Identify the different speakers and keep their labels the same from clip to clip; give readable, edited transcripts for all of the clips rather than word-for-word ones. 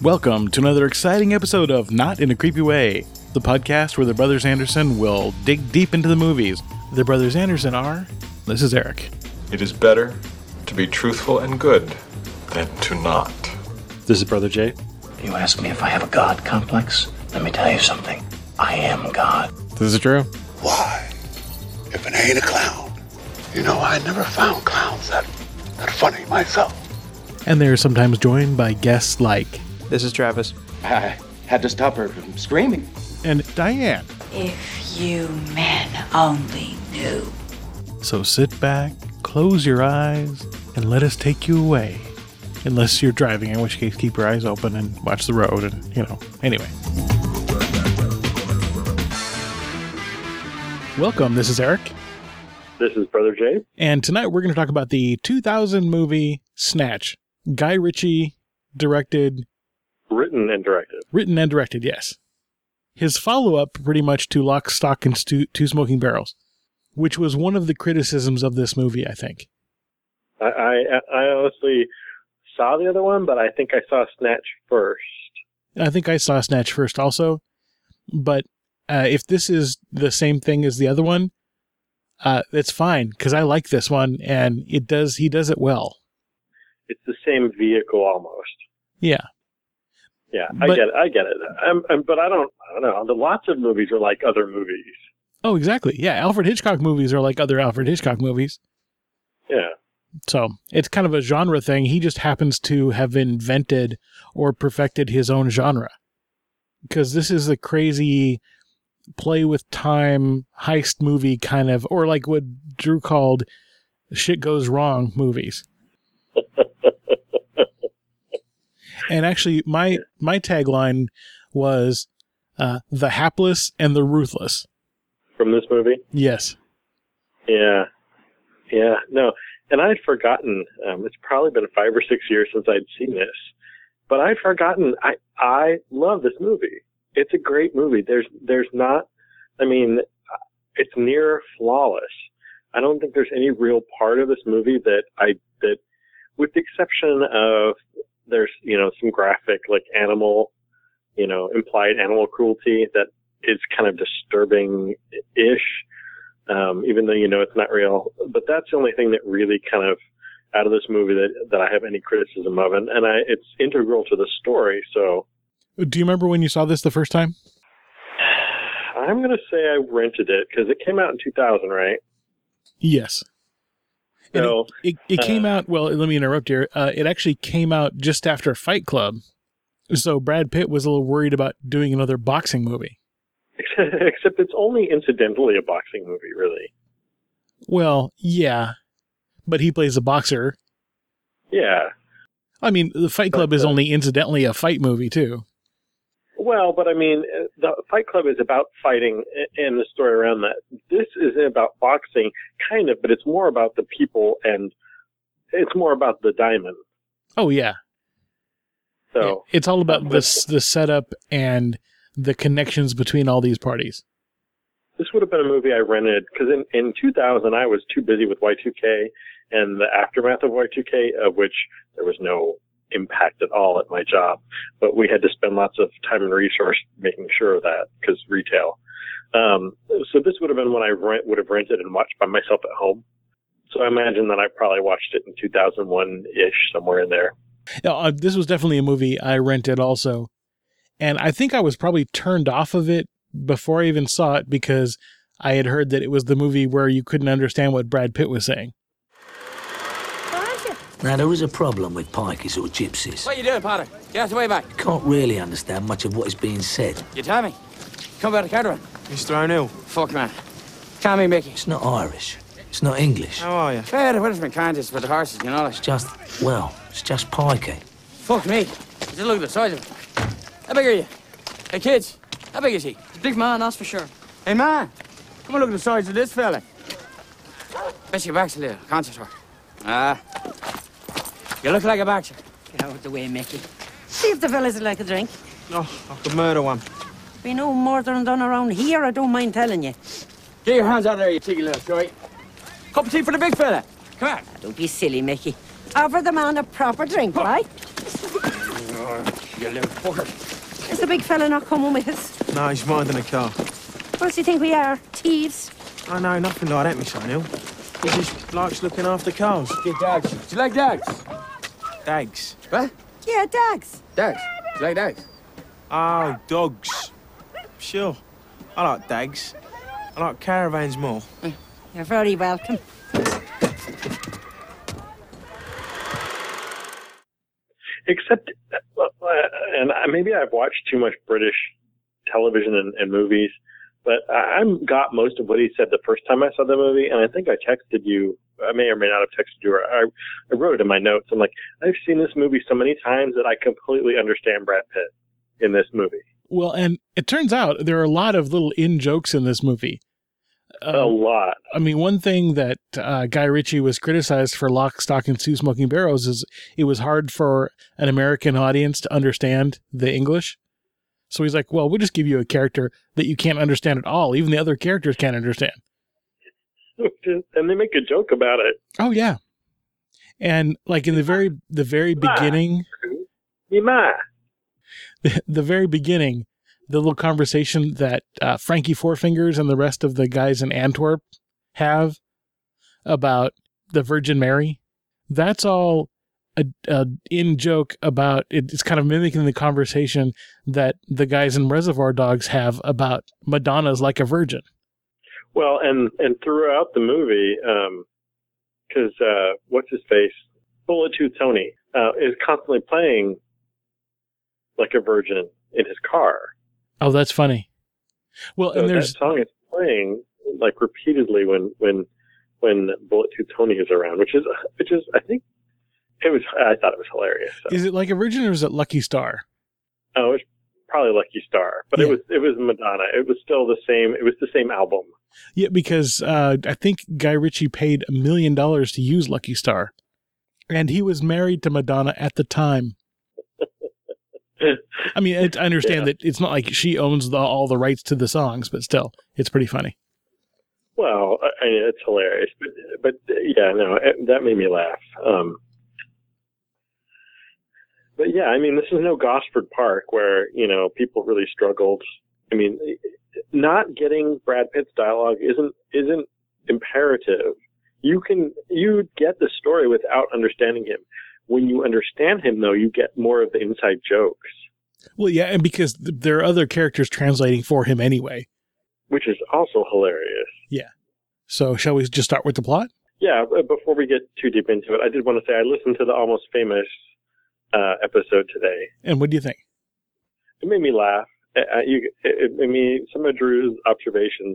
Speaker 1: Welcome to another exciting episode of Not in a Creepy Way, the podcast where the Brothers Anderson will dig deep into the movies. The Brothers Anderson are... This is Eric.
Speaker 2: It is better to be truthful and good than to not.
Speaker 1: This is Brother Jay.
Speaker 3: You ask me if I have a God complex? Let me tell you something. I am God.
Speaker 1: This is Drew.
Speaker 4: Why? If it ain't a clown. You know, I never found clowns that funny myself.
Speaker 1: And they're sometimes joined by guests like...
Speaker 5: This is Travis.
Speaker 6: I had to stop her from screaming.
Speaker 1: And Diane.
Speaker 7: If you men only knew.
Speaker 1: So sit back, close your eyes, and let us take you away. Unless you're driving, in which case keep your eyes open and watch the road and, anyway. Welcome, this is Eric.
Speaker 8: This is Brother Jay.
Speaker 1: And tonight we're going to talk about the 2000 movie Snatch. Guy Ritchie directed...
Speaker 8: Written and directed, yes. His follow-up pretty much to Lock, Stock, and Two Smoking Barrels, which was one of the criticisms of this movie, I think. I honestly saw the other one, but I think I saw Snatch first.
Speaker 1: I think I saw Snatch first also, but if this is the same thing as the other one, it's fine, because I like this one, and he does it well.
Speaker 8: It's the same vehicle almost.
Speaker 1: Yeah.
Speaker 8: Yeah, I get it. But I don't know. Lots of movies are like other movies.
Speaker 1: Oh, exactly. Yeah, Alfred Hitchcock movies are like other Alfred Hitchcock movies.
Speaker 8: Yeah.
Speaker 1: So it's kind of a genre thing. He just happens to have invented or perfected his own genre. Because this is a crazy play with time heist movie kind of, or like what Drew called shit goes wrong movies. And actually, my tagline was the hapless and the ruthless.
Speaker 8: From this movie?
Speaker 1: Yes.
Speaker 8: Yeah. No. And I'd forgotten, it's probably been 5 or 6 years since I'd seen this, but I'd forgotten, I love this movie. It's a great movie. There's not, it's near flawless. I don't think there's any real part of this movie that with the exception of there's, some graphic, like animal, implied animal cruelty that is kind of disturbing-ish. Even though it's not real, but that's the only thing that really kind of out of this movie that I have any criticism of, and it's integral to the story. So,
Speaker 1: do you remember when you saw this the first time?
Speaker 8: I'm going to say I rented it because it came out in 2000, right?
Speaker 1: Yes.
Speaker 8: So
Speaker 1: it came out. Well, let me interrupt here. It actually came out just after Fight Club, so Brad Pitt was a little worried about doing another boxing movie.
Speaker 8: Except it's only incidentally a boxing movie, really.
Speaker 1: Well, yeah, but he plays a boxer.
Speaker 8: Yeah.
Speaker 1: The Fight Club is only incidentally a fight movie, too.
Speaker 8: Well, but the Fight Club is about fighting and the story around that. This isn't about boxing, kind of, but it's more about the people and it's more about the diamond.
Speaker 1: Oh, yeah.
Speaker 8: So
Speaker 1: it's all about the setup and the connections between all these parties.
Speaker 8: This would have been a movie I rented, because in 2000 I was too busy with Y2K and the aftermath of Y2K, of which there was no impact at all at my job. But we had to spend lots of time and resource making sure of that, because retail. So this would have been when I would have rented and watched by myself at home. So I imagine that I probably watched it in 2001-ish, somewhere in there.
Speaker 1: This was definitely a movie I rented also. And I think I was probably turned off of it before I even saw it because I had heard that it was the movie where you couldn't understand what Brad Pitt was saying.
Speaker 9: Now, there is a problem with pikeys or gypsies.
Speaker 6: What are you doing, Potter? Get out the way back.
Speaker 9: You can't really understand much of what is being said.
Speaker 6: You tell me. Come about the caravan.
Speaker 5: Mr. O'Neill.
Speaker 6: Fuck, man. Tell me, Mickey.
Speaker 9: It's not Irish. It's not English.
Speaker 5: How are you?
Speaker 6: Fair, what has been kind is for the horses, you know?
Speaker 9: It's just pikey.
Speaker 6: Fuck me. Just look at the size of it. How big are you? Hey, kids. How big is he?
Speaker 10: Big man, that's for sure.
Speaker 6: Hey, man. Come and look at the size of this fella. Bet your back's a little concert work. You look like a boxer.
Speaker 10: Get out of the way, Mickey.
Speaker 7: See if the fellas would like a drink.
Speaker 5: No, I could murder one.
Speaker 7: We know murdering done around here, I don't mind telling you.
Speaker 6: Get your hands out there, you cheeky little shite. Cup of tea for the big fella. Come on.
Speaker 7: Don't be silly, Mickey. Offer the man a proper drink, right?
Speaker 6: You little fucker.
Speaker 7: Is the big fella not coming with us?
Speaker 5: No, he's minding the car.
Speaker 7: What does he think we are? Thieves?
Speaker 5: I know, nothing like that, Miss O'Neill. He just likes looking after cars.
Speaker 6: Get dogs. Do you like dogs?
Speaker 5: Dags.
Speaker 6: What?
Speaker 7: Yeah, dogs.
Speaker 6: Dogs. Do you like dogs?
Speaker 5: Oh, dogs. Sure. I like dags. I like caravans more.
Speaker 7: You're very welcome.
Speaker 8: Except, and maybe I've watched too much British television and movies, but I got most of what he said the first time I saw the movie, and I think I texted you. I may or may not have texted you, or I wrote it in my notes. I'm like, I've seen this movie so many times that I completely understand Brad Pitt in this movie.
Speaker 1: Well, and it turns out there are a lot of little in-jokes in this movie.
Speaker 8: A lot.
Speaker 1: I mean, one thing that Guy Ritchie was criticized for Lock, Stock, and Two Smoking Barrels is it was hard for an American audience to understand the English. So he's like, well, we'll just give you a character that you can't understand at all. Even the other characters can't understand.
Speaker 8: And they make a joke about it.
Speaker 1: Oh, yeah. And like in the very beginning, the very beginning, the little conversation that Frankie Four Fingers and the rest of the guys in Antwerp have about the Virgin Mary, that's all a in joke about it. It's kind of mimicking the conversation that the guys in Reservoir Dogs have about Madonna's like a virgin.
Speaker 8: Well, and throughout the movie, because what's his face, Bullet Tooth Tony, is constantly playing like a virgin in his car.
Speaker 1: Oh, that's funny. Well,
Speaker 8: so
Speaker 1: and there's
Speaker 8: that song is playing like repeatedly when Bullet Tooth Tony is around, which is I think I thought it was hilarious. So.
Speaker 1: Is it like a virgin or is it Lucky Star?
Speaker 8: Oh, it was probably Lucky Star, but yeah. it was Madonna. It was still the same. It was the same album.
Speaker 1: Yeah, because I think Guy Ritchie paid $1 million to use Lucky Star, and he was married to Madonna at the time. I mean, I understand that it's not like she owns all the rights to the songs, but still, it's pretty funny.
Speaker 8: Well, I mean, it's hilarious, but yeah, no, that made me laugh. But yeah, I mean, this is no Gosford Park where, people really struggled. I mean, not getting Brad Pitt's dialogue isn't imperative. You get the story without understanding him. When you understand him, though, you get more of the inside jokes.
Speaker 1: Well, yeah, and because there are other characters translating for him anyway.
Speaker 8: Which is also hilarious.
Speaker 1: Yeah. So shall we just start with the plot?
Speaker 8: Yeah, before we get too deep into it, I did want to say I listened to the Almost Famous episode today.
Speaker 1: And what do you think?
Speaker 8: It made me laugh. It made me, some of Drew's observations.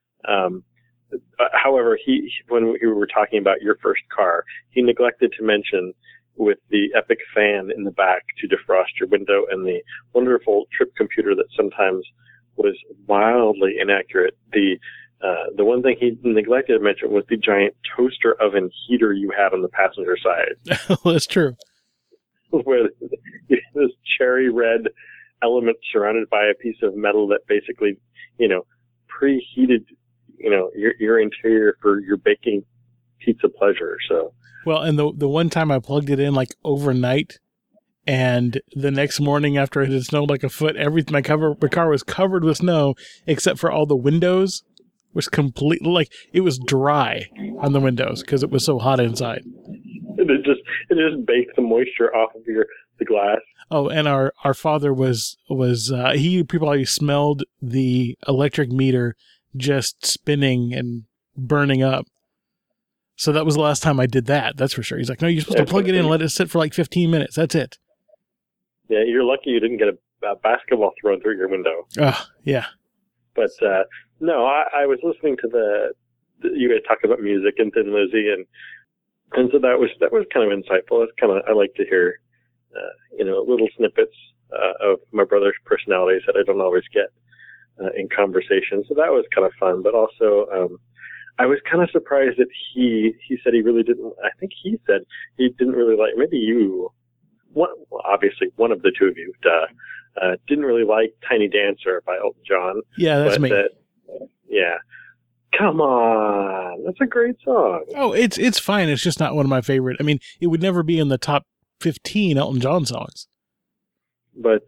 Speaker 8: However, when we were talking about your first car, he neglected to mention with the epic fan in the back to defrost your window and the wonderful trip computer that sometimes was wildly inaccurate. The one thing he neglected to mention was the giant toaster oven heater you had on the passenger side.
Speaker 1: That's true.
Speaker 8: Where this cherry red element surrounded by a piece of metal that basically, preheated, your interior for your baking pizza pleasure. So. Well,
Speaker 1: and the one time I plugged it in like overnight, and the next morning after it had snowed like a foot, everything my car was covered with snow except for all the windows was completely like it was dry on the windows because it was so hot inside.
Speaker 8: It just baked the moisture off of the glass.
Speaker 1: Oh, and our father was he probably smelled the electric meter just spinning and burning up. So that was the last time I did that. That's for sure. He's like, no, you're supposed to plug it in and let it sit for like 15 minutes. That's it.
Speaker 8: Yeah, you're lucky you didn't get a basketball thrown through your window.
Speaker 1: Oh, yeah.
Speaker 8: But no, I was listening to you guys talk about music and Thin Lizzy, and so that was kind of insightful. I like to hear little snippets of my brother's personalities that I don't always get in conversation. So that was kind of fun. But also, I was kind of surprised that he said he really didn't. I think he said he didn't really like. Maybe you. Obviously, one of the two of you didn't really like "Tiny Dancer" by Elton John.
Speaker 1: Yeah, that's me.
Speaker 8: Yeah. Come on, that's a great song.
Speaker 1: Oh, it's fine. It's just not one of my favorite. I mean, it would never be in the top 15 Elton John songs.
Speaker 8: but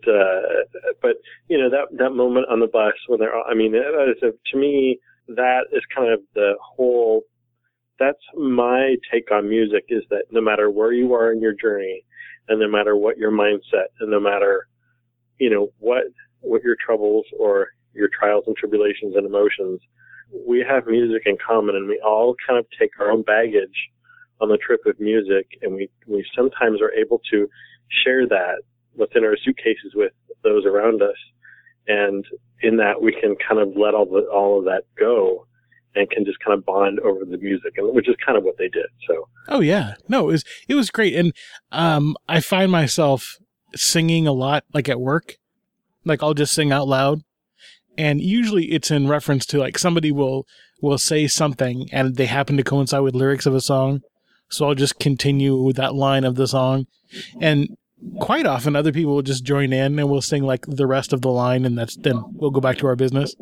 Speaker 8: you know, that moment on the bus when they're all, I mean, to me, that is kind of the whole, that's my take on music, is that no matter where you are in your journey, and no matter what your mindset, and no matter, you know, what your troubles or your trials and tribulations and emotions, we have music in common, and we all kind of take our own baggage on the trip of music, and we sometimes are able to share that within our suitcases with those around us, and in that we can kind of let all of that go and can just kind of bond over the music, and which is kind of what they did. So
Speaker 1: oh yeah, no, it was great. And I find myself singing a lot, like at work, like I'll just sing out loud, and usually it's in reference to, like, somebody will say something and they happen to coincide with lyrics of a song, so I'll just continue with that line of the song. And quite often other people will just join in and we'll sing like the rest of the line, and then we'll go back to our business.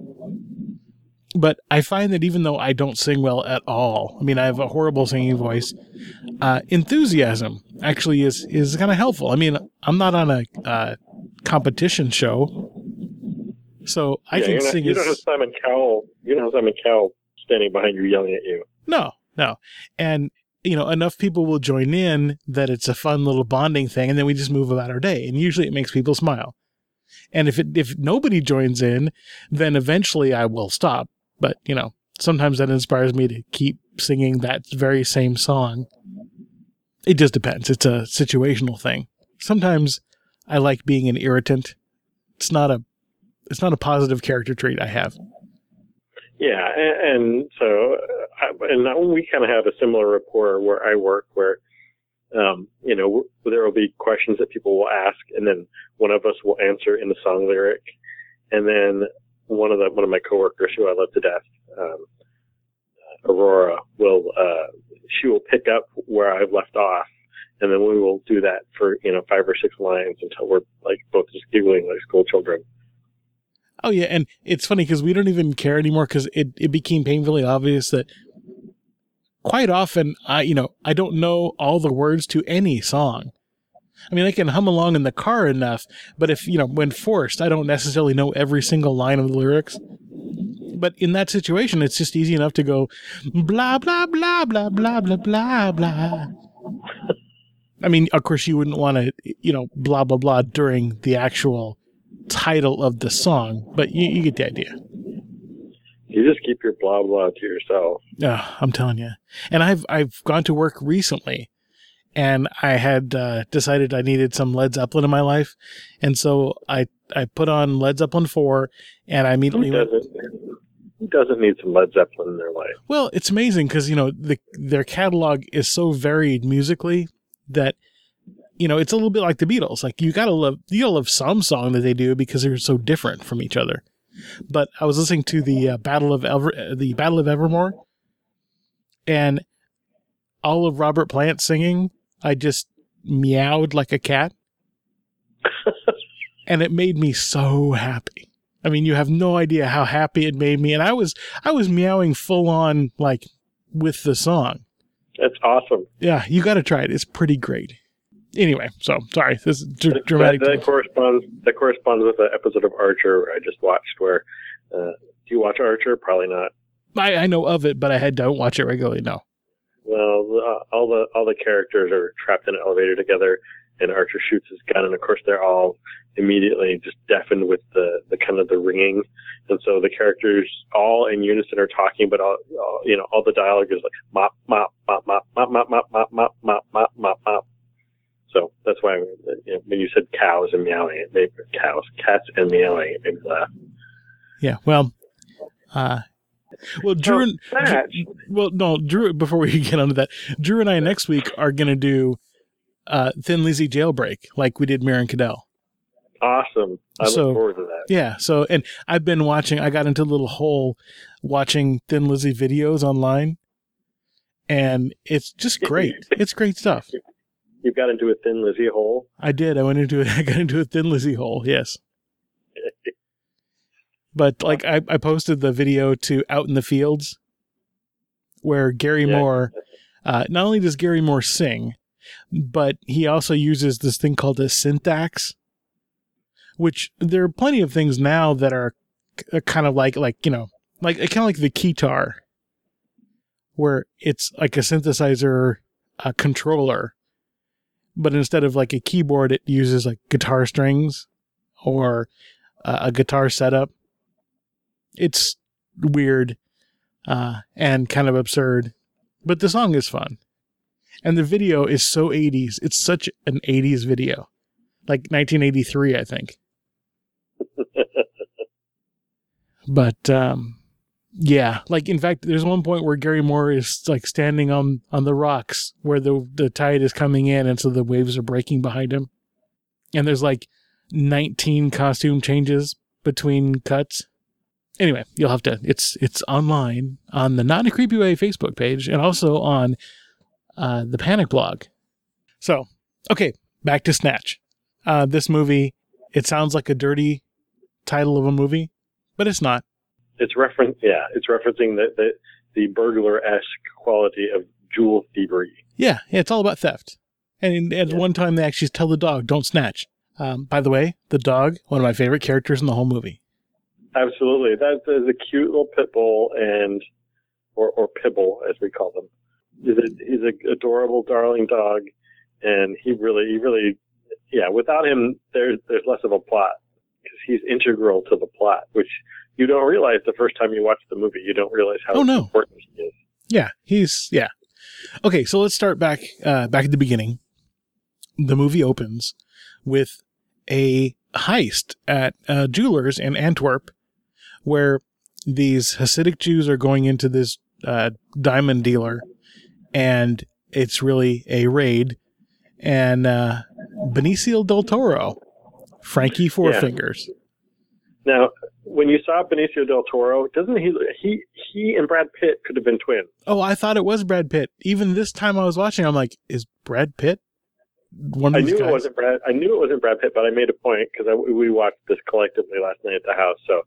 Speaker 1: But I find that even though I don't sing well at all, I mean, I have a horrible singing voice, enthusiasm actually is kind of helpful. I mean, I'm not on a competition show, so I can sing.
Speaker 8: You don't have Simon Cowell. You don't have Simon Cowell standing behind you yelling at you.
Speaker 1: No. And, you know, enough people will join in that it's a fun little bonding thing, and then we just move about our day. And usually it makes people smile. And if nobody joins in, then eventually I will stop. But, you know, sometimes that inspires me to keep singing that very same song. It just depends. It's a situational thing. Sometimes I like being an irritant. It's not a positive character trait I have.
Speaker 8: Yeah, and so we kind of have a similar rapport where I work, where you know, there will be questions that people will ask, and then one of us will answer in the song lyric, and then one of my coworkers, who I love to death, Aurora, she will pick up where I've left off, and then we will do that for, you know, 5 or 6 lines until we're like both just giggling like school children.
Speaker 1: Oh yeah, and it's funny because we don't even care anymore, because it became painfully obvious that quite often I don't know all the words to any song. I mean, I can hum along in the car enough, but if, you know, when forced, I don't necessarily know every single line of the lyrics. But in that situation, it's just easy enough to go blah blah blah blah blah blah blah blah. I mean, of course, you wouldn't want to, you know, blah blah blah during the actual title of the song, but you get the idea.
Speaker 8: You just keep your blah blah to yourself.
Speaker 1: Yeah, I'm telling you. And I've gone to work recently, and I had decided I needed some Led Zeppelin in my life, and so I put on Led Zeppelin 4, and I immediately
Speaker 8: Who doesn't need some Led Zeppelin in their life?
Speaker 1: Well, it's amazing because, you know, their catalog is so varied musically that, you know, it's a little bit like the Beatles. Like, you gotta love some song that they do because they're so different from each other. But I was listening to the Battle of Evermore, and all of Robert Plant singing, I just meowed like a cat, and it made me so happy. I mean, you have no idea how happy it made me, and I was meowing full on, like, with the song.
Speaker 8: That's awesome.
Speaker 1: Yeah, you got to try it. It's pretty great. Anyway, so sorry, this is dramatic.
Speaker 8: That corresponds with the episode of Archer I just watched. Where do you watch Archer? Probably not.
Speaker 1: I know of it, but I don't watch it regularly. No.
Speaker 8: Well, all the characters are trapped in an elevator together, and Archer shoots his gun, and of course they're all immediately just deafened with the kind of the ringing, and so the characters all in unison are talking, but all the dialogue is like mop mop mop mop mop mop mop mop mop mop mop mop mop. So that's why, you know, when you said cows and meowing, it made cats and meowing, it made me laugh.
Speaker 1: Yeah, well, Drew. Drew. Before we get onto that, Drew and I next week are going to do Thin Lizzy Jailbreak, like we did Miriam Cadell.
Speaker 8: Awesome! I look forward to that.
Speaker 1: Yeah. So, and I've been watching. I got into a little hole watching Thin Lizzy videos online, and it's just great. It's great stuff.
Speaker 8: You got into a Thin Lizzy hole?
Speaker 1: I did. I got into a Thin Lizzy hole, yes. But, like, I posted the video to Out in the Fields, where Gary Moore, not only does Gary Moore sing, but he also uses this thing called a syntax, which there are plenty of things now that are kind of like kind of like the keytar, where it's like a synthesizer controller, but instead of like a keyboard, it uses like guitar strings or a guitar setup. It's weird and kind of absurd, but the song is fun. And the video is so 80s. It's such an 80s video. Like 1983, I think. But, yeah. Like, in fact, there's one point where Gary Moore is, like, standing on the rocks where the tide is coming in, and so the waves are breaking behind him. And there's, like, 19 costume changes between cuts. Anyway, you'll have to... It's online on the Not in a Creepy Way Facebook page, and also on... the Panic blog. So, okay, back to Snatch. This movie, it sounds like a dirty title of a movie, but it's not.
Speaker 8: It's referencing the burglar-esque quality of jewel thievery.
Speaker 1: Yeah, it's all about theft. And at one time, they actually tell the dog, don't snatch. By the way, the dog, one of my favorite characters in the whole movie.
Speaker 8: Absolutely. That is a cute little pit bull, or pibble, as we call them. He's an adorable, darling dog, and he really, without him, there's less of a plot, because he's integral to the plot, which you don't realize the first time you watch the movie. You don't realize how important he is.
Speaker 1: Yeah, Okay, so let's start back at the beginning. The movie opens with a heist at a jeweler's in Antwerp, where these Hasidic Jews are going into this diamond dealer, and it's really a raid. And Benicio del Toro, Frankie Four Fingers.
Speaker 8: Now, when you saw Benicio del Toro, doesn't he and Brad Pitt could have been twins?
Speaker 1: Oh, I thought it was Brad Pitt. Even this time I was watching, I'm like, is Brad Pitt one of these guys?
Speaker 8: It wasn't Brad. I knew it wasn't Brad Pitt, but I made a point because we watched this collectively last night at the house. So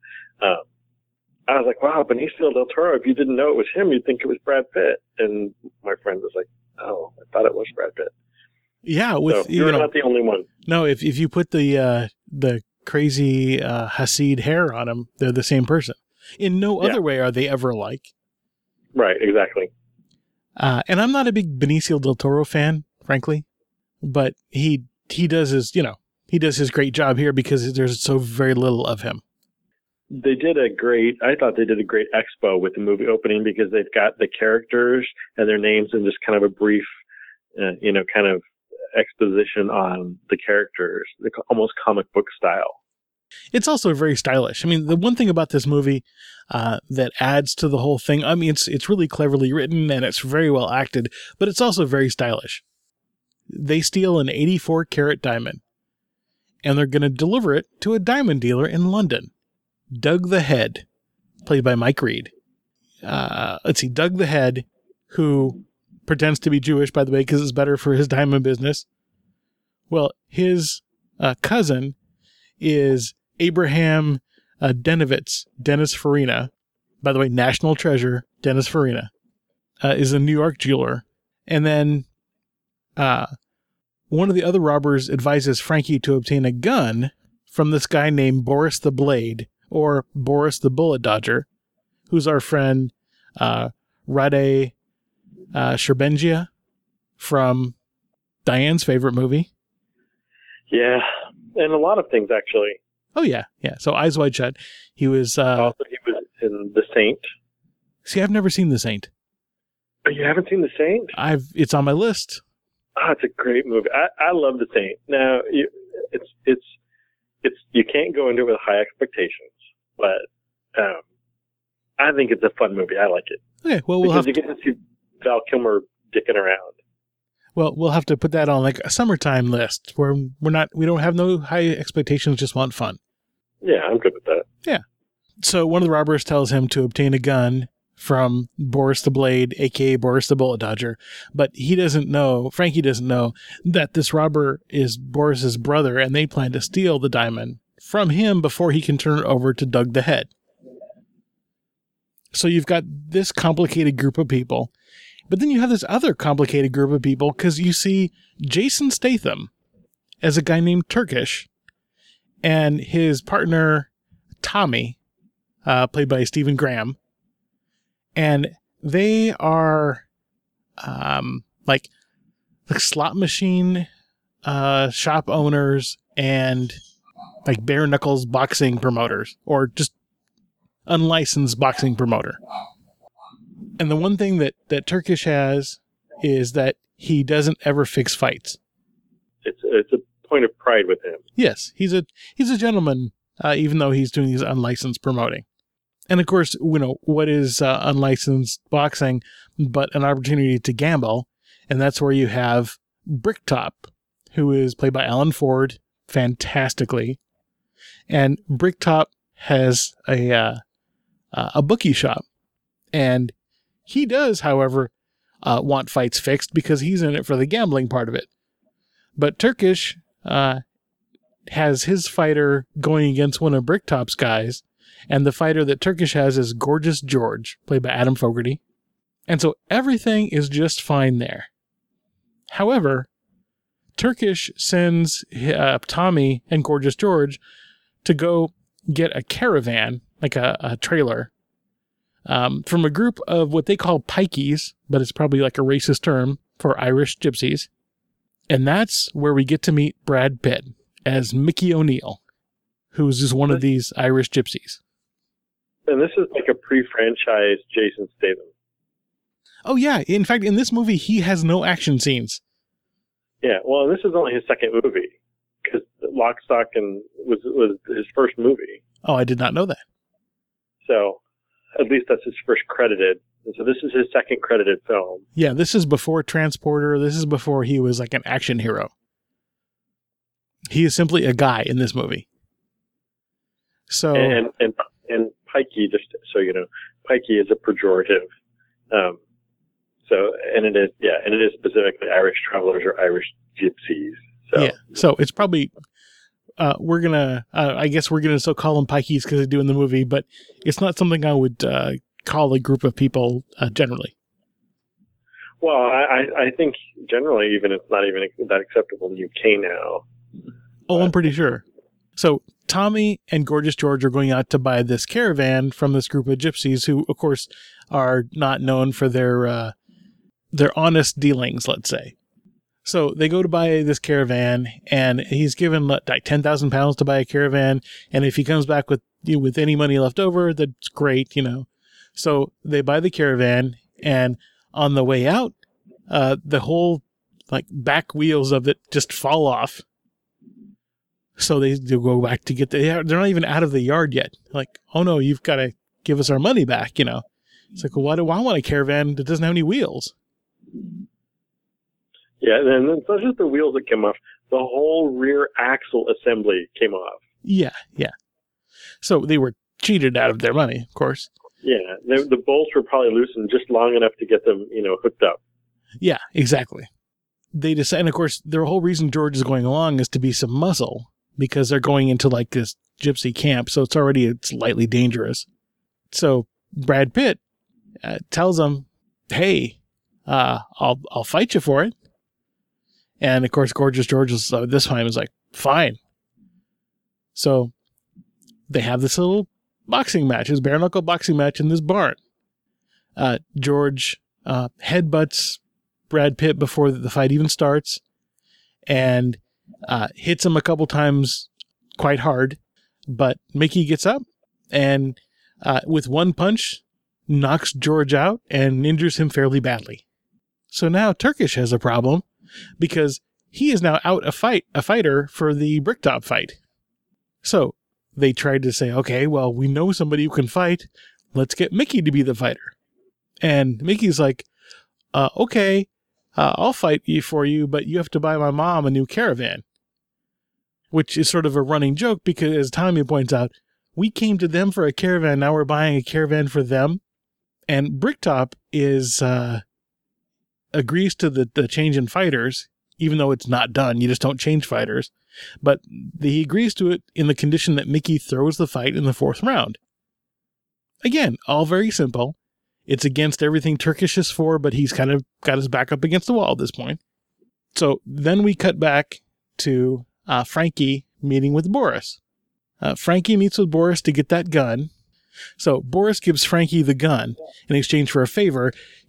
Speaker 8: I was like, wow, Benicio del Toro, if you didn't know it was him, you'd think it was Brad Pitt. And my friend was like, oh, I thought it was Brad Pitt.
Speaker 1: Yeah.
Speaker 8: So you're not the only one.
Speaker 1: No, if you put the crazy Hasid hair on him, they're the same person. In no other way are they ever alike.
Speaker 8: Right, exactly.
Speaker 1: And I'm not a big Benicio del Toro fan, frankly, but he does his great job here because there's so very little of him. I thought they did a great expo with the movie opening because they've got the characters and their names and just kind of a brief, kind of exposition on the characters, almost comic book style. It's also very stylish. I mean, the one thing about this movie that adds to the whole thing, I mean, it's really cleverly written and it's very well acted, but it's also very stylish. They steal an 84-carat diamond, and they're going to deliver it to a diamond dealer in London. Doug the Head, played by Mike Reed. Doug the Head, who pretends to be Jewish, by the way, because it's better for his diamond business. Well, his cousin is Abraham Denovitz, Dennis Farina. By the way, national treasure, Dennis Farina, is a New York jeweler. And then one of the other robbers advises Frankie to obtain a gun from this guy named Boris the Blade, or Boris the Bullet Dodger, who's our friend Rade Sherbengia from Diane's favorite movie.
Speaker 8: Yeah, and a lot of things, actually.
Speaker 1: Oh, yeah. So Eyes Wide Shut. He was...
Speaker 8: also, he was in The Saint.
Speaker 1: See, I've never seen The Saint.
Speaker 8: Oh, you haven't seen The Saint?
Speaker 1: It's on my list.
Speaker 8: Oh, it's a great movie. I love The Saint. Now, it's you can't go into it with high expectations, but I think it's a fun movie. I like it.
Speaker 1: Okay, well,
Speaker 8: you get to see Val Kilmer dicking around.
Speaker 1: Well, we'll have to put that on like a summertime list where we don't have no high expectations, just want fun.
Speaker 8: Yeah, I'm good with that.
Speaker 1: Yeah. So one of the robbers tells him to obtain a gun from Boris the Blade, aka Boris the Bullet Dodger, but Frankie doesn't know that this robber is Boris's brother, and they plan to steal the diamond from him before he can turn it over to Doug the Head. So you've got this complicated group of people, but then you have this other complicated group of people because you see Jason Statham as a guy named Turkish, and his partner, Tommy, played by Stephen Graham. And they are like slot machine shop owners and like bare knuckles boxing promoters, or just unlicensed boxing promoter. And the one thing that Turkish has is that he doesn't ever fix fights.
Speaker 8: It's a point of pride with him.
Speaker 1: Yes, he's a gentleman, even though he's doing these unlicensed promoting. And of course, what is unlicensed boxing but an opportunity to gamble? And that's where you have Bricktop, who is played by Alan Ford fantastically. And Bricktop has a bookie shop. And he does, however, want fights fixed because he's in it for the gambling part of it. But Turkish has his fighter going against one of Bricktop's guys, and the fighter that Turkish has is Gorgeous George, played by Adam Fogarty. And so everything is just fine there. However, Turkish sends Tommy and Gorgeous George to go get a caravan, like a trailer, from a group of what they call pikeys, but it's probably like a racist term for Irish gypsies. And that's where we get to meet Brad Pitt as Mickey O'Neill, who's just one of these Irish gypsies.
Speaker 8: And this is like a pre-franchise Jason Statham.
Speaker 1: Oh, yeah. In fact, in this movie, he has no action scenes.
Speaker 8: Yeah, well, this is only his second movie, because Lock, Stock, and was his first movie.
Speaker 1: Oh, I did not know that.
Speaker 8: So, at least that's his first credited. And so this is his second credited film.
Speaker 1: Yeah, this is before Transporter. This is before he was like an action hero. He is simply a guy in this movie. So
Speaker 8: and pikey, just so you know, pikey is a pejorative. And it is specifically Irish travelers or Irish gypsies. So.
Speaker 1: Yeah, so it's probably we're gonna I guess we're gonna still call them pikeys because they do in the movie, but it's not something I would call a group of people generally.
Speaker 8: Well, I think generally even it's not even that acceptable in the UK now.
Speaker 1: Oh, I'm pretty sure. So Tommy and Gorgeous George are going out to buy this caravan from this group of gypsies who, of course, are not known for their honest dealings, let's say. So they go to buy this caravan, and he's given like £10,000 to buy a caravan, and if he comes back with any money left over, that's great, So they buy the caravan, and on the way out, the whole like back wheels of it just fall off. So they go back to get they're not even out of the yard yet. Like, oh no, you've got to give us our money back, It's like, well, why do I want a caravan that doesn't have any wheels?
Speaker 8: Yeah, and then it's not just the wheels that came off. The whole rear axle assembly came off.
Speaker 1: Yeah. So they were cheated out of their money, of course.
Speaker 8: Yeah, the bolts were probably loosened just long enough to get them, hooked up.
Speaker 1: Yeah, exactly. They decide, and of course, their whole reason George is going along is to be some muscle, because they're going into like this gypsy camp, so it's already slightly dangerous. So Brad Pitt tells them, "Hey, I'll fight you for it." And of course, Gorgeous George this time is like, "Fine." So they have this little boxing match, this bare knuckle boxing match in this barn. George headbutts Brad Pitt before the fight even starts, and hits him a couple times quite hard. But Mickey gets up and with one punch knocks George out and injures him fairly badly. So now Turkish has a problem because he is now out a fighter for the Bricktop fight. So they tried to say, okay, well, we know somebody who can fight. Let's get Mickey to be the fighter. And Mickey's like, okay, I'll fight for you, but you have to buy my mom a new caravan. Which is sort of a running joke because, as Tommy points out, we came to them for a caravan, now we're buying a caravan for them. And Bricktop agrees to the change in fighters, even though it's not done. You just don't change fighters. But he agrees to it in the condition that Mickey throws the fight in the 4th round. Again, all very simple. It's against everything Turkish is for, but he's kind of got his back up against the wall at this point. So then we cut back to Frankie meeting with Boris. Frankie meets with Boris to get that gun. So Boris gives Frankie the gun in exchange for a favor.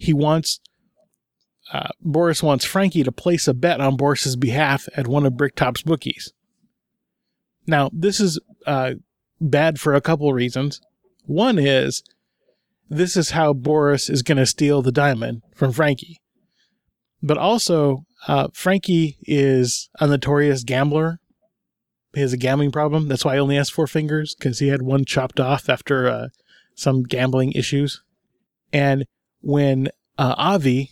Speaker 1: Boris wants Frankie to place a bet on Boris's behalf at one of Bricktop's bookies. Now, this is bad for a couple reasons. One is, this is how Boris is going to steal the diamond from Frankie. But also, Frankie is a notorious gambler. He has a gambling problem. That's why he only has 4 fingers, because he had one chopped off after some gambling issues. And when Avi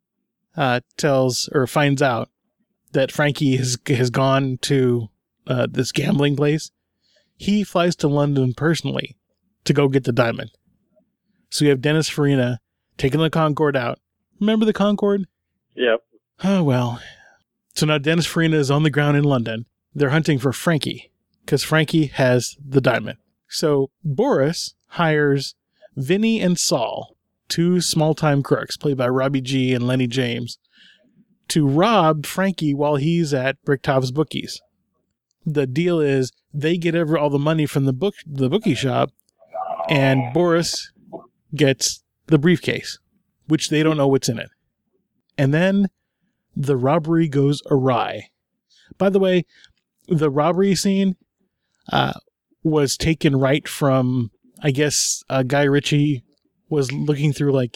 Speaker 1: finds out that Frankie has gone to this gambling place, he flies to London personally to go get the diamond. So you have Dennis Farina taking the Concorde out. Remember the Concorde?
Speaker 8: Yep.
Speaker 1: Oh, well. So now Dennis Farina is on the ground in London. They're hunting for Frankie because Frankie has the diamond. So Boris hires Vinny and Saul, 2 small-time crooks played by Robbie G. and Lenny James, to rob Frankie while he's at Bricktop's bookies. The deal is they get all the money from the bookie shop, and Boris gets the briefcase, which they don't know what's in it. And then the robbery goes awry. By the way, the robbery scene was taken right from, I guess, Guy Ritchie was looking through like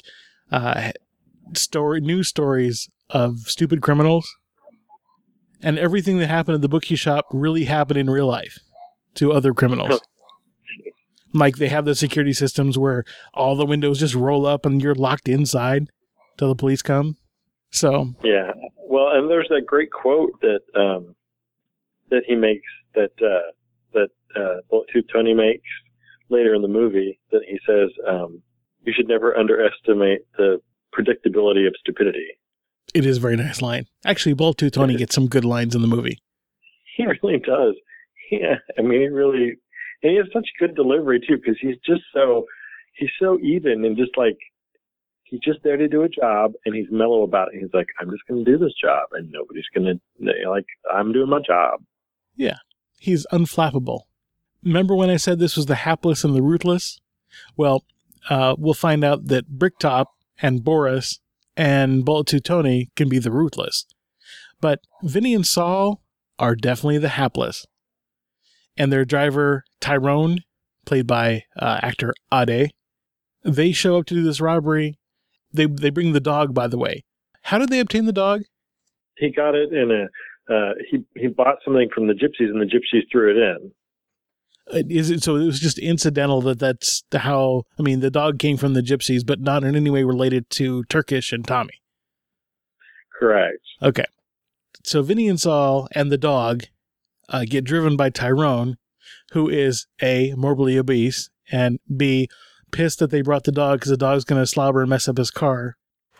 Speaker 1: news stories of stupid criminals, and everything that happened at the bookie shop really happened in real life to other criminals. Like they have the security systems where all the windows just roll up and you're locked inside till the police come. So
Speaker 8: yeah, well, and there's that great quote that he makes that Bullet Tooth Tony makes later in the movie, that he says, "You should never underestimate the predictability of stupidity."
Speaker 1: It is a very nice line. Actually, Bullet Tooth Tony gets some good lines in the movie.
Speaker 8: He really does. Yeah, I mean, and he has such good delivery too, because he's so even and just like, he's just there to do a job, and he's mellow about it. He's like, I'm just going to do this job, and nobody's going to, like, I'm doing my job.
Speaker 1: Yeah, he's unflappable. Remember when I said this was the hapless and the ruthless? Well, we'll find out that Bricktop and Boris and Bullet Tooth Tony can be the ruthless. But Vinny and Saul are definitely the hapless. And their driver, Tyrone, played by actor Ade, they show up to do this robbery. They bring the dog, by the way. How did they obtain the dog?
Speaker 8: He got it in he bought something from the gypsies, and the gypsies threw it in.
Speaker 1: So it was just incidental that's how, I mean, the dog came from the gypsies, but not in any way related to Turkish and Tommy.
Speaker 8: Correct.
Speaker 1: Okay. So Vinny and Saul and the dog get driven by Tyrone, who is A, morbidly obese, and B, pissed that they brought the dog because the dog's going to slobber and mess up his car.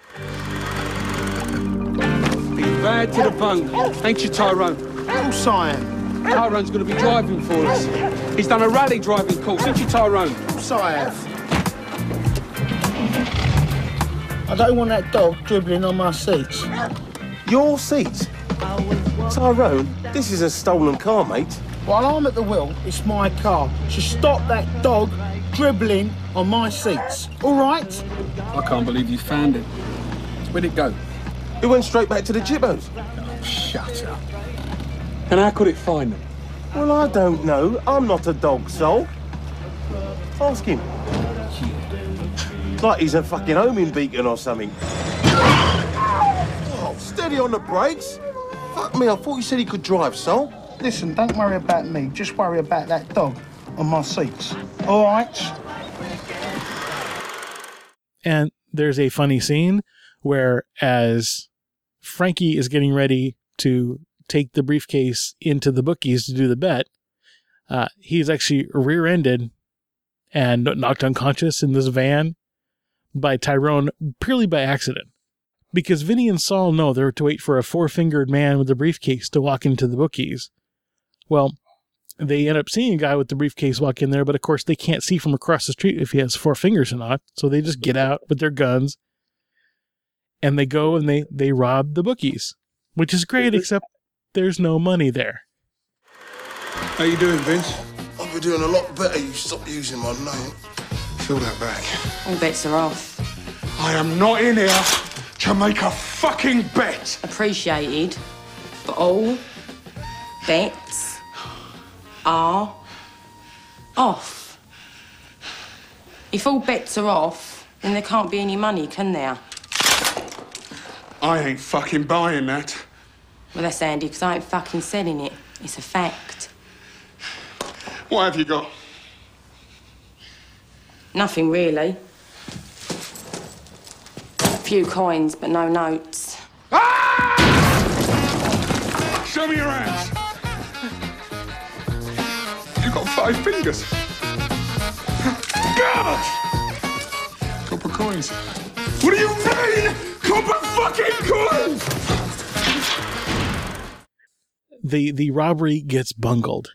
Speaker 11: He's bad to the bone. Ain't you, Tyrone?
Speaker 12: Oh, sire.
Speaker 11: Tyrone's going to be driving for us. He's done a rally driving course, ain't you, Tyrone?
Speaker 12: Oh, sire. I don't want that dog dribbling on my seats.
Speaker 13: Your seat? Tyrone, this is a stolen car, mate.
Speaker 12: While I'm at the wheel, it's my car. So stop that dog dribbling on my seats. All right?
Speaker 11: I can't believe you found it. Where'd it go?
Speaker 13: It went straight back to the Jibbos.
Speaker 11: Oh, shut up. And how could it find them?
Speaker 13: Well, I don't know. I'm not a dog soul. Ask him. It's like he's a fucking homing beacon or something. Oh, steady on the brakes. Fuck me, I thought you said he could drive, Sol.
Speaker 12: Listen, don't worry about me. Just worry about that dog on my seats. All right?
Speaker 1: And there's a funny scene where as Frankie is getting ready to take the briefcase into the bookies to do the bet, he's actually rear-ended and knocked unconscious in this van by Tyrone purely by accident. Because Vinny and Saul know they're to wait for a 4-fingered man with a briefcase to walk into the bookies. Well, they end up seeing a guy with the briefcase walk in there, but of course they can't see from across the street if he has 4 fingers or not. So they just get out with their guns and they go and they rob the bookies, which is great, except there's no money there.
Speaker 11: How you doing, Vince?
Speaker 13: I'm
Speaker 14: be doing a lot better you stop using my name. Fill that back.
Speaker 10: All bets are off.
Speaker 14: I am not in here to make a fucking bet.
Speaker 10: Appreciated, but all bets are off. If all bets are off, then there can't be any money, can there?
Speaker 14: I ain't fucking buying that.
Speaker 10: Well, that's handy, because I ain't fucking selling it. It's a fact.
Speaker 14: What have you got?
Speaker 10: Nothing, really. A few coins, but no notes.
Speaker 14: Show me your hands. You've got 5 fingers. God! Copper coins. What do you mean? Copper fucking coins!
Speaker 1: The robbery gets bungled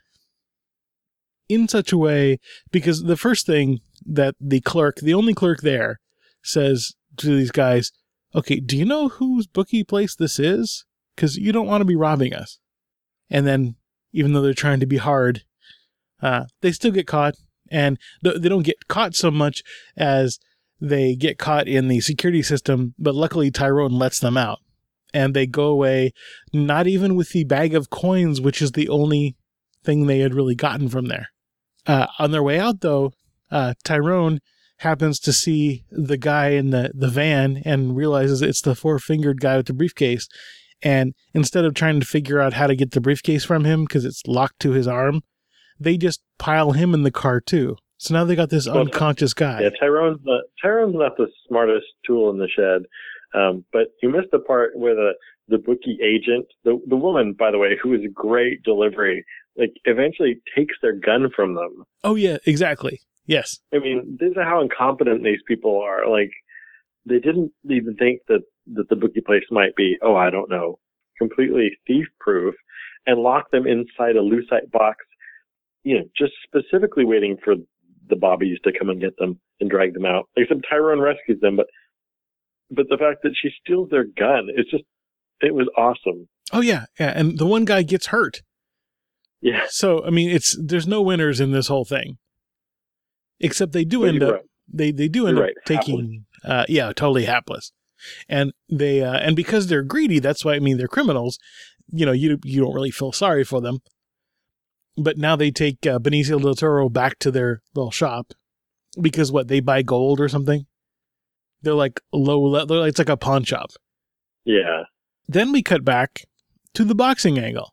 Speaker 1: in such a way because the first thing that the only clerk there, says to these guys, okay, do you know whose bookie place this is? Because you don't want to be robbing us. And then, even though they're trying to be hard, they still get caught. And they don't get caught so much as they get caught in the security system, but luckily Tyrone lets them out. And they go away, not even with the bag of coins, which is the only thing they had really gotten from there. On their way out, though, Tyrone happens to see the guy in the van and realizes it's the 4-fingered guy with the briefcase. And instead of trying to figure out how to get the briefcase from him because it's locked to his arm, they just pile him in the car too. So now they got this unconscious guy.
Speaker 8: Yeah, Tyrone's not the smartest tool in the shed. But you missed the part where the bookie agent, the woman, by the way, who is a great delivery, like eventually takes their gun from them.
Speaker 1: Oh yeah, exactly. Yes.
Speaker 8: I mean, this is how incompetent these people are. Like, they didn't even think that the bookie place might be, I don't know, completely thief-proof, and lock them inside a lucite box, just specifically waiting for the bobbies to come and get them and drag them out. Like, some Tyrone rescues them, but the fact that she steals their gun, it was awesome.
Speaker 1: Oh yeah, and the one guy gets hurt.
Speaker 8: Yeah.
Speaker 1: So, I mean, there's no winners in this whole thing. Except they do end up,
Speaker 8: right.
Speaker 1: they do end up
Speaker 8: right.
Speaker 1: taking, totally hapless. And they, and because they're greedy, that's why, they're criminals, you don't really feel sorry for them. But now they take Benicio del Toro back to their little shop because they buy gold or something. They're like it's like a pawn shop.
Speaker 8: Yeah.
Speaker 1: Then we cut back to the boxing angle.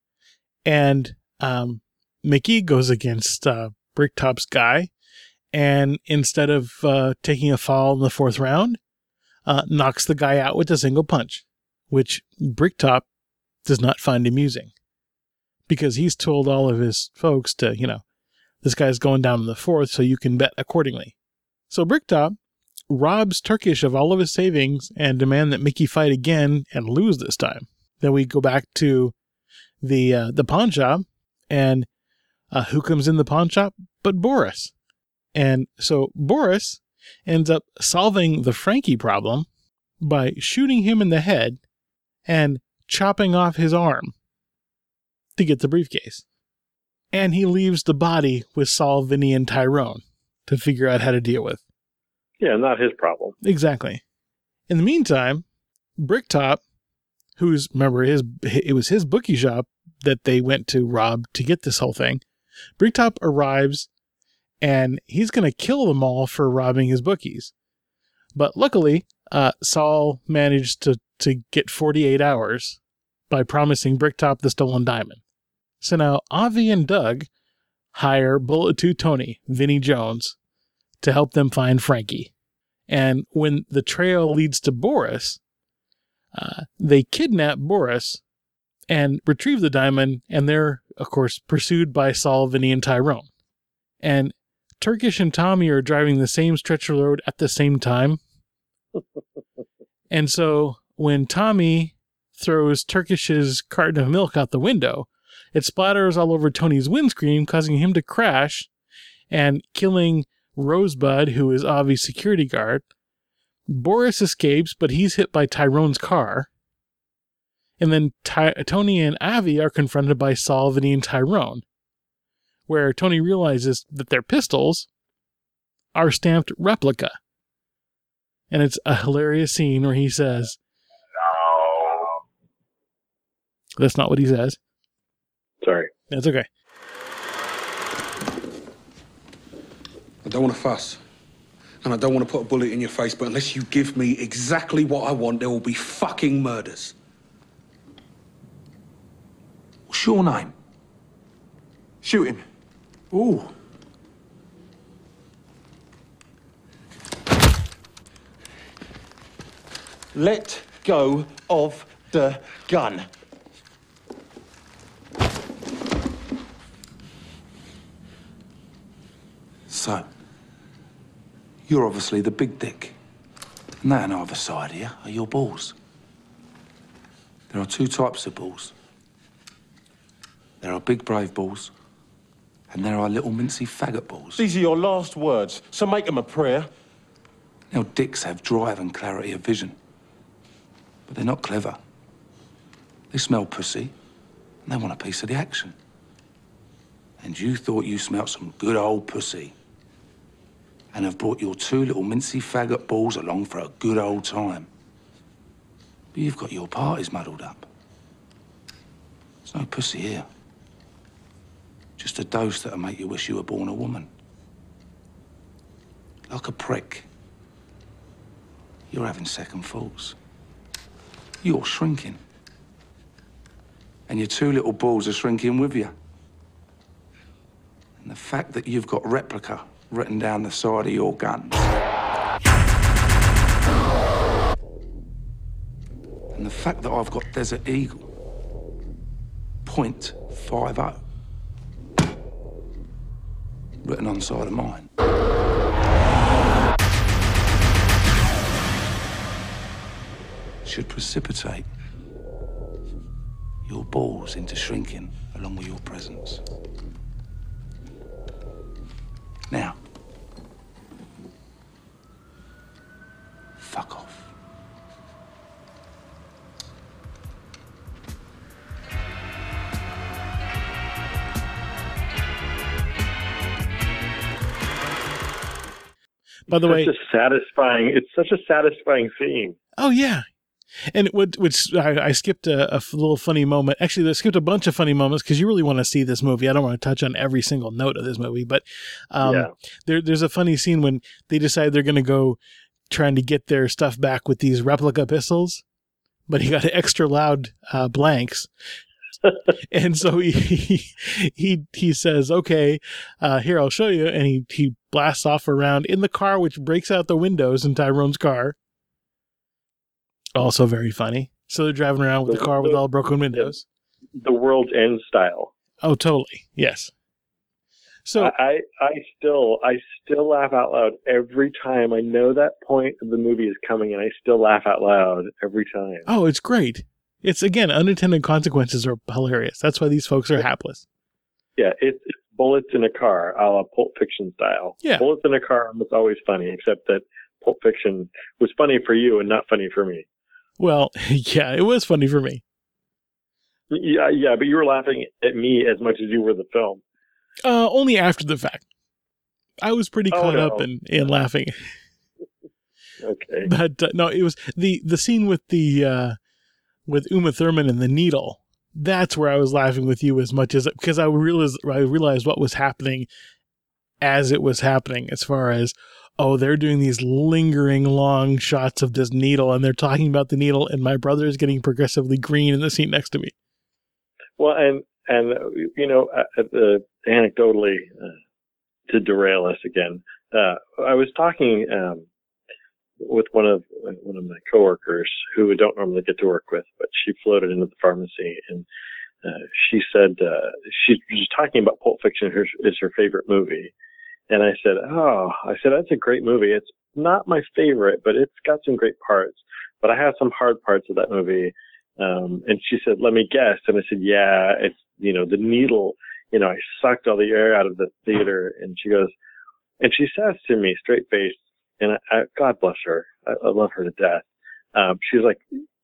Speaker 1: And Mickey goes against Bricktop's guy. And instead of taking a fall in the 4th round, knocks the guy out with a single punch, which Bricktop does not find amusing. Because he's told all of his folks to, this guy's going down in the 4th, so you can bet accordingly. So Bricktop robs Turkish of all of his savings and demand that Mickey fight again and lose this time. Then we go back to the pawn shop, and who comes in the pawn shop but Boris? And so Boris ends up solving the Frankie problem by shooting him in the head and chopping off his arm to get the briefcase. And he leaves the body with Saul, Vinny, and Tyrone to figure out how to deal with.
Speaker 8: Yeah, not his problem.
Speaker 1: Exactly. In the meantime, Bricktop, remember, it was his bookie shop that they went to rob to get this whole thing. Bricktop arrives, and he's going to kill them all for robbing his bookies. But luckily, Saul managed to get 48 hours by promising Bricktop the stolen diamond. So now Avi and Doug hire Bullet 2 Tony, Vinnie Jones, to help them find Frankie. And when the trail leads to Boris, they kidnap Boris and retrieve the diamond, and they're, of course, pursued by Saul, Vinny, and Tyrone. And Turkish and Tommy are driving the same stretch of road at the same time. And so when Tommy throws Turkish's carton of milk out the window, it splatters all over Tony's windscreen, causing him to crash and killing Rosebud, who is Avi's security guard. Boris escapes, but he's hit by Tyrone's car. And then Tony and Avi are confronted by Saul, Vinny, and Tyrone, where Tony realizes that their pistols are stamped replica. And it's a hilarious scene where he says, "No." That's not what he says.
Speaker 8: Sorry.
Speaker 1: That's okay.
Speaker 11: I don't want to fuss. And I don't want to put a bullet in your face, but unless you give me exactly what I want, there will be fucking murders. What's your name?
Speaker 5: Shoot him.
Speaker 11: Ooh.
Speaker 13: Let go of the gun.
Speaker 11: So, you're obviously the big dick. And that on either side here are your balls. There are two types of balls. There are big brave balls, and there are little mincy faggot balls.
Speaker 13: These are your last words, so make them a prayer.
Speaker 11: Now, dicks have drive and clarity of vision, but they're not clever. They smell pussy, and they want a piece of the action. And you thought you smelt some good old pussy, and have brought your two little mincy faggot balls along for a good old time. But you've got your parties muddled up. There's no pussy here. Just a dose that'll make you wish you were born a woman. Like a prick. You're having second thoughts. You're shrinking. And your two little balls are shrinking with you. And the fact that you've got replica written down the side of your gun. And the fact that I've got Desert Eagle .50 written on the side of mine. Should precipitate your balls into shrinking along with your presence. Now, fuck off.
Speaker 1: By the way,
Speaker 8: it's such a satisfying scene.
Speaker 1: Oh yeah. And which I skipped a little funny moment. Actually, I skipped a bunch of funny moments because you really want to see this movie. I don't want to touch on every single note of this movie, but there's a funny scene when they decide they're going to go trying to get their stuff back with these replica pistols, but he got extra loud blanks. And so he says, "Okay, here, I'll show you." And he blasts off around in the car, which breaks out the windows in Tyrone's car. Also very funny. So they're driving around with the car with all broken windows.
Speaker 8: The World's End style.
Speaker 1: Oh, totally. Yes. So
Speaker 8: I still laugh out loud every time. I know that point of the movie is coming, and I still laugh out loud every time.
Speaker 1: Oh, it's great. It's, again, unintended consequences are hilarious. That's why these folks are hapless.
Speaker 8: Yeah, it's bullets in a car, a la Pulp Fiction style.
Speaker 1: Yeah.
Speaker 8: Bullets in a car was always funny, except that Pulp Fiction was funny for you and not funny for me.
Speaker 1: Well, yeah, it was funny for me.
Speaker 8: Yeah, but you were laughing at me as much as you were the film.
Speaker 1: Only after the fact. I was pretty caught up in laughing.
Speaker 8: Okay.
Speaker 1: But no, it was the scene with with Uma Thurman and the needle. That's where I was laughing with you as much as, because I realized what was happening as it was happening, as far as, oh, they're doing these lingering long shots of this needle, and they're talking about the needle, and my brother is getting progressively green in the seat next to me.
Speaker 8: Well, and you know, anecdotally, to derail us again, I was talking with one of my coworkers who I don't normally get to work with, but she floated into the pharmacy, and she said she was talking about Pulp Fiction is her favorite movie. And I said, that's a great movie. It's not my favorite, but it's got some great parts. But I have some hard parts of that movie. And she said, let me guess. And I said, yeah, it's, you know, the needle, you know, I sucked all the air out of the theater. And she goes, and she says to me, straight faced, and I God bless her. I love her to death. She's like,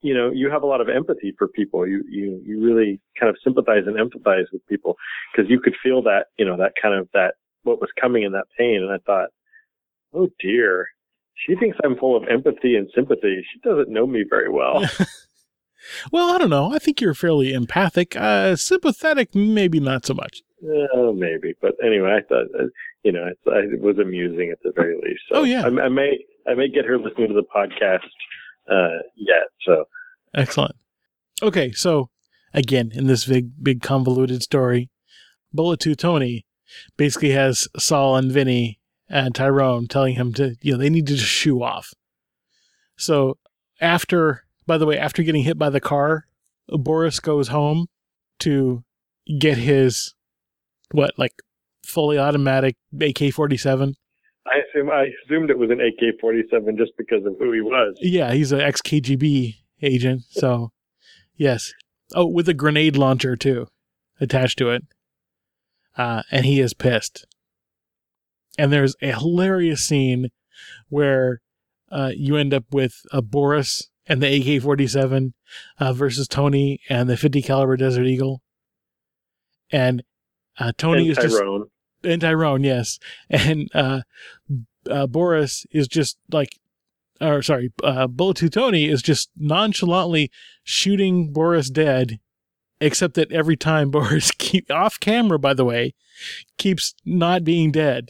Speaker 8: you have a lot of empathy for people. You really kind of sympathize and empathize with people because you could feel that, that what was coming in that pain. And I thought, oh dear, she thinks I'm full of empathy and sympathy. She doesn't know me very well.
Speaker 1: Well, I don't know. I think you're fairly empathic. Sympathetic, maybe not so much.
Speaker 8: Maybe. But anyway, I thought, it was amusing at the very least. So
Speaker 1: oh, yeah.
Speaker 8: I may get her listening to the podcast yet. So
Speaker 1: excellent. Okay, so again, in this big convoluted story, Bullet 2 Tony basically has Saul and Vinny and Tyrone telling him to, they need to just shoo off. So after getting hit by the car, Boris goes home to get his, fully automatic AK-47.
Speaker 8: I assumed it was an AK-47 just because of who he was.
Speaker 1: Yeah, he's an ex-KGB agent, so yes. Oh, with a grenade launcher too, attached to it. And he is pissed. And there's a hilarious scene where you end up with Boris and the AK-47 versus Tony and the 50 caliber Desert Eagle. And Tony is
Speaker 8: Tyrone.
Speaker 1: just... And Tyrone, yes. And Boris is just Bullet 2 Tony is just nonchalantly shooting Boris dead, except that every time Boris, off camera, by the way, keeps not being dead.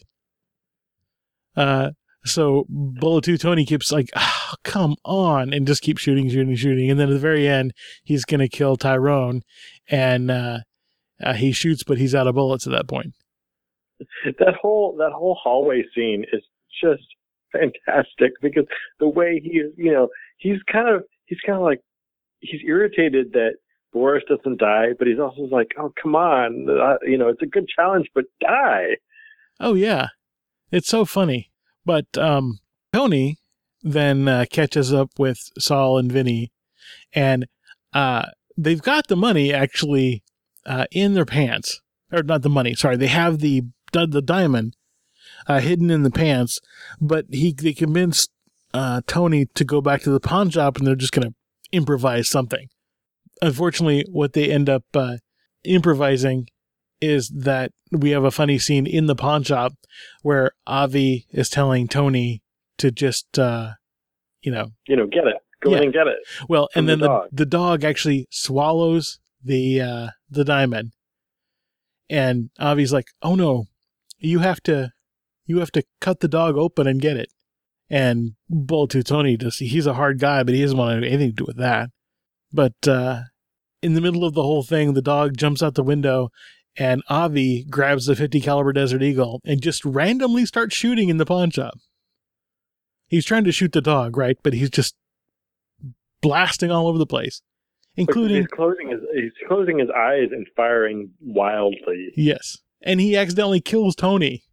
Speaker 1: So Bullet 2 Tony keeps oh, come on, and just keeps shooting. And then at the very end, he's going to kill Tyrone, and he shoots, but he's out of bullets at that point.
Speaker 8: That whole hallway scene is just fantastic because the way he's kind of he's irritated that Boris doesn't die, but he's also like, oh, come on, it's a good challenge, but die.
Speaker 1: Oh yeah, it's so funny. But Tony then catches up with Saul and Vinny, and they've got the money actually in their pants, or not the money. Sorry, they have the diamond hidden in the pants, but they convinced Tony to go back to the pawn shop, and they're just going to improvise something. Unfortunately, what they end up improvising is that we have a funny scene in the pawn shop where Avi is telling Tony to just, get
Speaker 8: it. Go in and get it.
Speaker 1: Well, and then the dog actually swallows the diamond, and Avi's like, "Oh no, you have to cut the dog open and get it." And Bullet 2 Tony he's a hard guy, but he doesn't want anything to do with that. But in the middle of the whole thing, the dog jumps out the window, and Avi grabs the 50 caliber Desert Eagle and just randomly starts shooting in the pawn shop. He's trying to shoot the dog, right? But he's just blasting all over the place, including
Speaker 8: he's closing his eyes and firing wildly.
Speaker 1: Yes, and he accidentally kills Tony.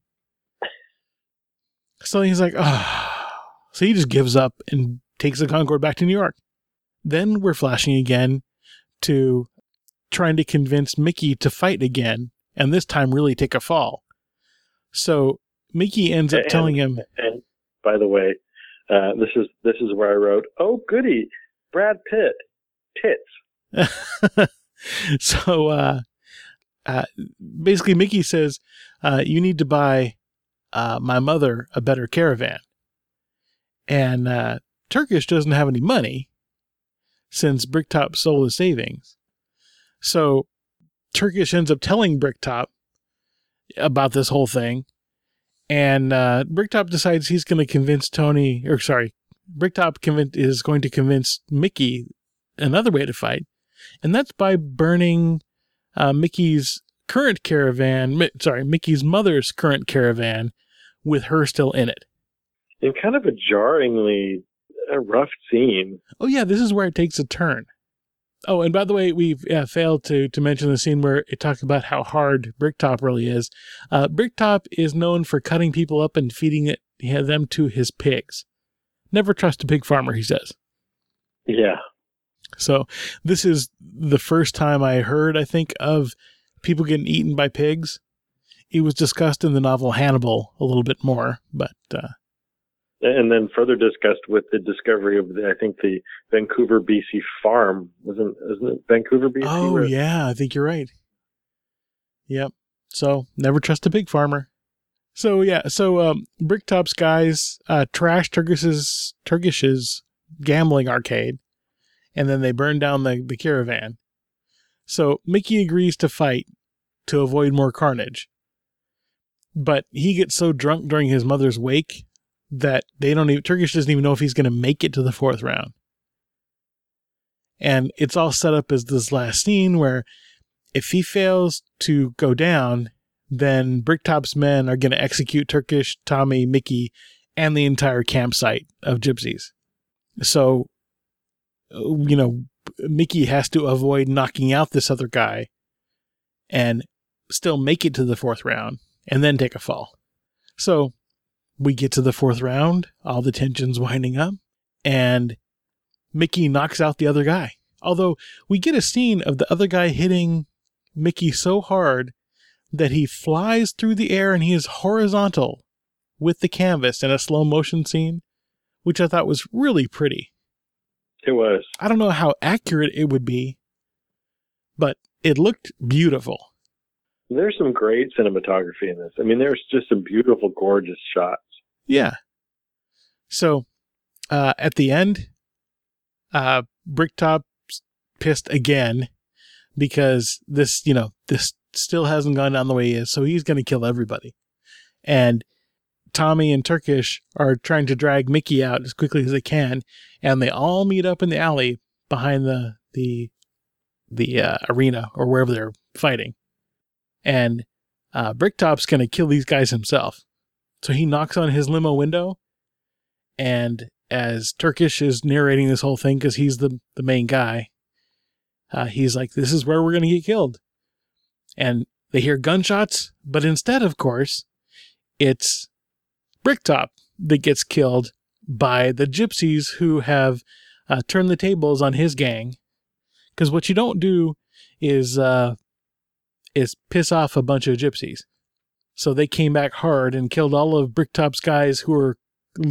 Speaker 1: So he's like, so he just gives up and takes the Concorde back to New York. Then we're flashing again to trying to convince Mickey to fight again, and this time really take a fall. So Mickey ends up telling him.
Speaker 8: And by the way, this is where I wrote, "Oh goody, Brad Pitt, tits."
Speaker 1: So basically, Mickey says, "You need to buy my mother a better caravan," and Turkish doesn't have any money since Bricktop sold his savings. So Turkish ends up telling Bricktop about this whole thing, and Bricktop decides he's going to convince Bricktop is going to convince Mickey another way to fight, and that's by burning Mickey's mother's current caravan with her still in it.
Speaker 8: In kind of a jarringly rough scene.
Speaker 1: Oh yeah, this is where it takes a turn. Oh, and by the way, we've failed to mention the scene where it talks about how hard Bricktop really is. Bricktop is known for cutting people up and feeding them to his pigs. Never trust a pig farmer, he says.
Speaker 8: Yeah.
Speaker 1: So this is the first time I heard, I think, of people getting eaten by pigs. It was discussed in the novel Hannibal a little bit more, but
Speaker 8: And then further discussed with the discovery of, I think, the Vancouver, BC farm. Isn't it Vancouver, BC?
Speaker 1: Oh, yeah, I think you're right. Yep. So, never trust a pig farmer. So, yeah, Bricktop's guys trash Turgish's gambling arcade, and then they burn down the caravan. So, Mickey agrees to fight to avoid more carnage. But he gets so drunk during his mother's wake that Turkish doesn't even know if he's going to make it to the 4th round. And it's all set up as this last scene where if he fails to go down, then Bricktop's men are going to execute Turkish, Tommy, Mickey, and the entire campsite of gypsies. So, Mickey has to avoid knocking out this other guy and still make it to the 4th round and then take a fall. So, we get to the 4th round, all the tension's winding up, and Mickey knocks out the other guy. Although we get a scene of the other guy hitting Mickey so hard that he flies through the air and he is horizontal with the canvas in a slow motion scene, which I thought was really pretty.
Speaker 8: It was.
Speaker 1: I don't know how accurate it would be, but it looked beautiful.
Speaker 8: There's some great cinematography in this. I mean, there's just some beautiful, gorgeous shots.
Speaker 1: Yeah. So, at the end, Bricktop's pissed again because this still hasn't gone down the way he is, so he's going to kill everybody. And Tommy and Turkish are trying to drag Mickey out as quickly as they can, and they all meet up in the alley behind the arena or wherever they're fighting. And Bricktop's going to kill these guys himself. So he knocks on his limo window, and as Turkish is narrating this whole thing, because he's the main guy, he's like, this is where we're going to get killed. And they hear gunshots, but instead, of course, it's Bricktop that gets killed by the gypsies who have turned the tables on his gang. Because what you don't do is piss off a bunch of gypsies. So they came back hard and killed all of Bricktop's guys who were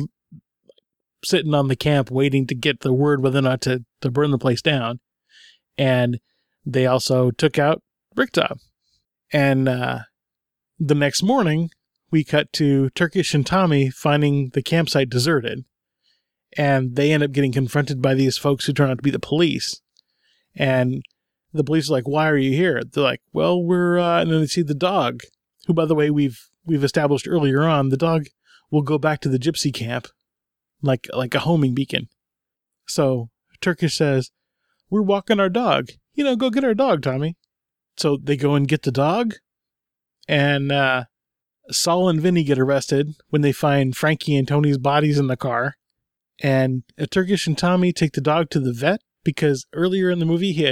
Speaker 1: sitting on the camp waiting to get the word whether or not to burn the place down. And they also took out Bricktop. And the next morning, we cut to Turkish and Tommy finding the campsite deserted. And they end up getting confronted by these folks who turn out to be the police. And the police are like, why are you here? They're like, well, and then they see the dog, who, by the way, we've established earlier on, the dog will go back to the gypsy camp like a homing beacon. So Turkish says, we're walking our dog. Go get our dog, Tommy. So they go and get the dog, and Saul and Vinny get arrested when they find Frankie and Tony's bodies in the car. And Turkish and Tommy take the dog to the vet because earlier in the movie he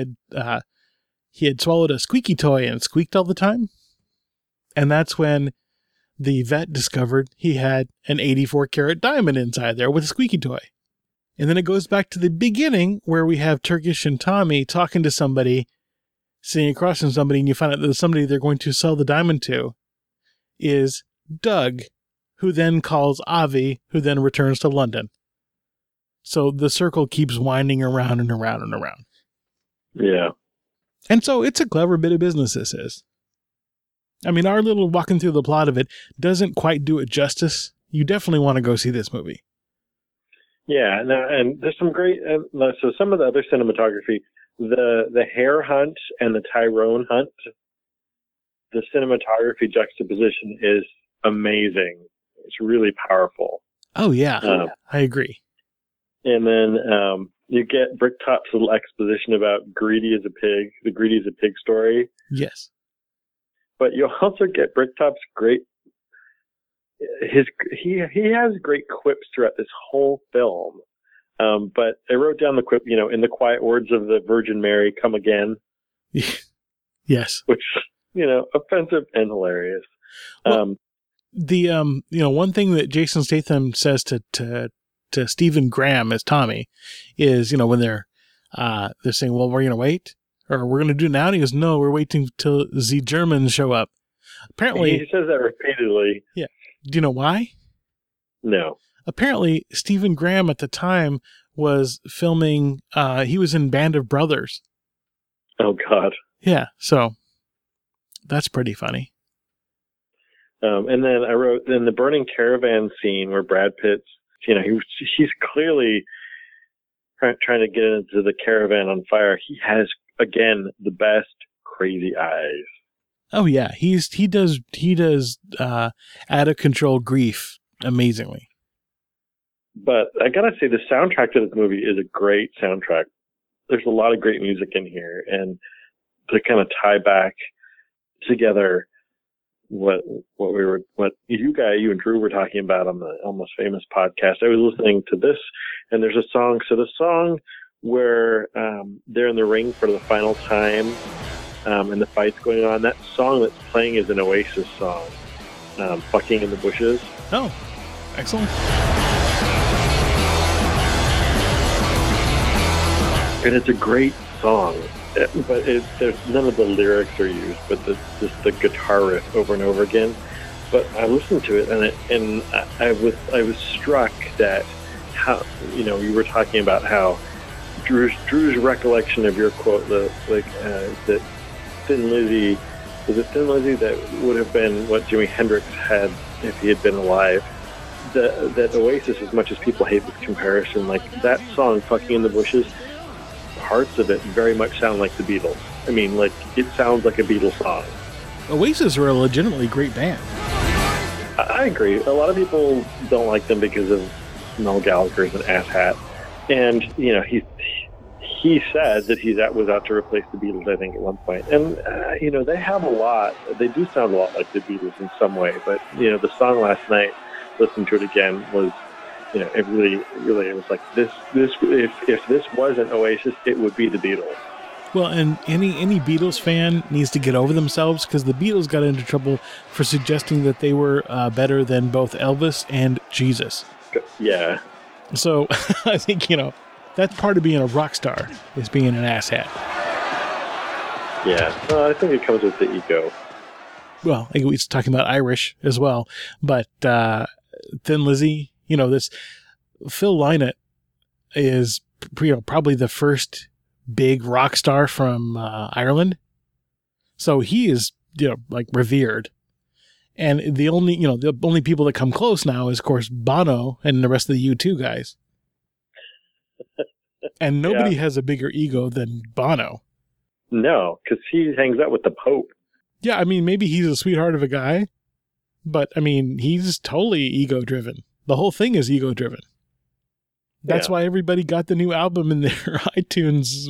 Speaker 1: had swallowed a squeaky toy and squeaked all the time. And that's when the vet discovered he had an 84-carat diamond inside there with a squeaky toy. And then it goes back to the beginning where we have Turkish and Tommy talking to somebody, sitting across from somebody, and you find out that somebody they're going to sell the diamond to is Doug, who then calls Avi, who then returns to London. So the circle keeps winding around and around and around.
Speaker 8: Yeah.
Speaker 1: And so it's a clever bit of business, this is. I mean, our little walking through the plot of it doesn't quite do it justice. You definitely want to go see this movie.
Speaker 8: Yeah, and there's some great, so some of the other cinematography, the hare hunt and the Tyrone hunt, the cinematography juxtaposition is amazing. It's really powerful.
Speaker 1: Oh, yeah. I agree.
Speaker 8: And then you get Bricktop's little exposition about Greedy as a Pig, the Greedy as a Pig story.
Speaker 1: Yes.
Speaker 8: But you also get Bricktop's great, he has great quips throughout this whole film. But I wrote down the quip, in the quiet words of the Virgin Mary, come again.
Speaker 1: Yes.
Speaker 8: Which, offensive and hilarious.
Speaker 1: Well, one thing that Jason Statham says to Stephen Graham as Tommy is, when they're saying, well, we're going to wait, or we're going to do it now. And he goes, no, we're waiting till the Germans show up. Apparently.
Speaker 8: He says that repeatedly.
Speaker 1: Yeah. Do you know why?
Speaker 8: No.
Speaker 1: apparently Stephen Graham at the time was filming, he was in Band of Brothers.
Speaker 8: Oh, God.
Speaker 1: Yeah, so that's pretty funny.
Speaker 8: And then I wrote, in the burning caravan scene where Brad Pitt's, he's clearly trying to get into the caravan on fire. He has, again, the best crazy eyes.
Speaker 1: Oh yeah, he does out of control grief amazingly.
Speaker 8: But I gotta say, the soundtrack to this movie is a great soundtrack. There's a lot of great music in here, and to kind of tie back together what you and Drew were talking about on the Almost Famous podcast. I was listening to this, and there's a song. So the song where they're in the ring for the final time, and the fight's going on. That song that's playing is an Oasis song, "Fucking in the Bushes."
Speaker 1: Oh, excellent!
Speaker 8: And it's a great song. But there's none of the lyrics are used, but just the guitar riff over and over again. But I listened to it, and I was struck that how you were talking about how Drew's recollection of your quote, that Thin Lizzy, was it Thin Lizzy that would have been what Jimi Hendrix had if he had been alive. That Oasis, as much as people hate this comparison, like that song "Fucking in the Bushes," parts of it very much sound like the Beatles. I mean, like, it sounds like a Beatles song.
Speaker 1: Oasis are a legitimately great band.
Speaker 8: I agree. A lot of people don't like them because of Noel Gallagher's an asshat. And, he said that he was out to replace the Beatles, I think, at one point. And, they have a lot. They do sound a lot like the Beatles in some way. But, the song last night, listening to it again, was... it really, it was like this. If this wasn't Oasis, it would be the Beatles.
Speaker 1: Well, and any Beatles fan needs to get over themselves, because the Beatles got into trouble for suggesting that they were better than both Elvis and Jesus.
Speaker 8: Yeah.
Speaker 1: So I think that's part of being a rock star, is being an asshat.
Speaker 8: Yeah, I think it comes with the ego.
Speaker 1: Well, he's talking about Irish as well, but Thin Lizzy. This Phil Lynott is probably the first big rock star from Ireland. So he is, like revered. And the only people that come close now is, of course, Bono and the rest of the U2 guys. And nobody has a bigger ego than Bono.
Speaker 8: No, because he hangs out with the Pope.
Speaker 1: Yeah, I mean, maybe he's a sweetheart of a guy, but I mean, he's totally ego-driven. The whole thing is ego-driven. That's why everybody got the new album in their iTunes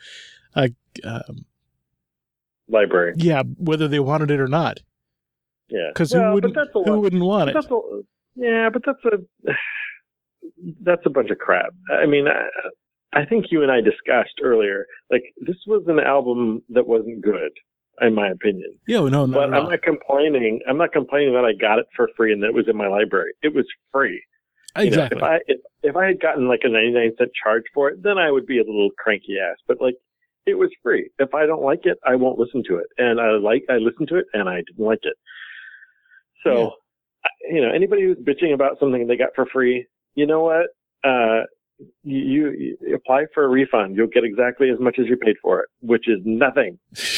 Speaker 8: library.
Speaker 1: Yeah, whether they wanted it or not.
Speaker 8: Yeah,
Speaker 1: because who wouldn't want it?
Speaker 8: But that's a bunch of crap. I mean, I think you and I discussed earlier, like, this was an album that wasn't good, in my opinion.
Speaker 1: Yeah, no,
Speaker 8: but I'm not complaining. I'm not complaining that I got it for free and that it was in my library. It was free.
Speaker 1: Exactly.
Speaker 8: If I had gotten like a 99-cent charge for it, then I would be a little cranky ass. But like, it was free. If I don't like it, I won't listen to it. And I listened to it and I didn't like it. So, anybody who's bitching about something they got for free, you know what? You apply for a refund. You'll get exactly as much as you paid for it, which is nothing.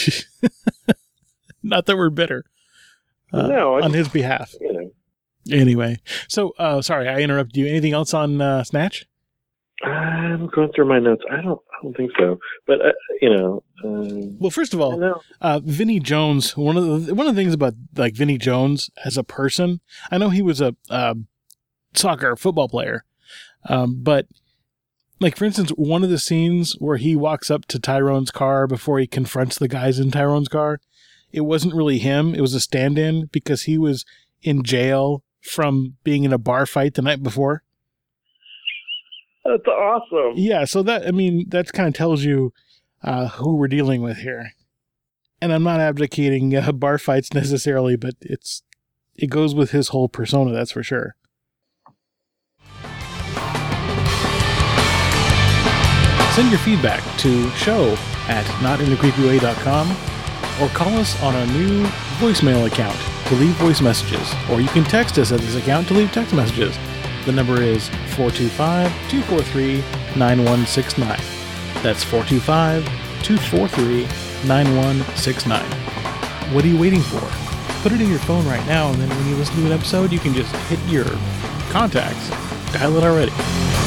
Speaker 1: Not that we're bitter.
Speaker 8: No,
Speaker 1: on his behalf. Anyway, so sorry, I interrupted you. Anything else on Snatch?
Speaker 8: I'm going through my notes. I don't think so. But
Speaker 1: well, first of all, Vinnie Jones. One of the things about like Vinnie Jones as a person, I know he was a football player, but like, for instance, one of the scenes where he walks up to Tyrone's car before he confronts the guys in Tyrone's car, it wasn't really him. It was a stand-in because he was in jail from being in a bar fight the night before.
Speaker 8: That's awesome.
Speaker 1: Yeah, so that kind of tells you who we're dealing with here. And I'm not advocating bar fights necessarily, but it goes with his whole persona, that's for sure. Send your feedback to show@notinthecreepyway.com or call us on our new voicemail account to leave voice messages, or you can text us at this account to leave text messages. The number is 425-243-9169. That's 425-243-9169. What are you waiting for? Put it in your phone right now, and then when you listen to an episode, you can just hit your contacts. Dial it already.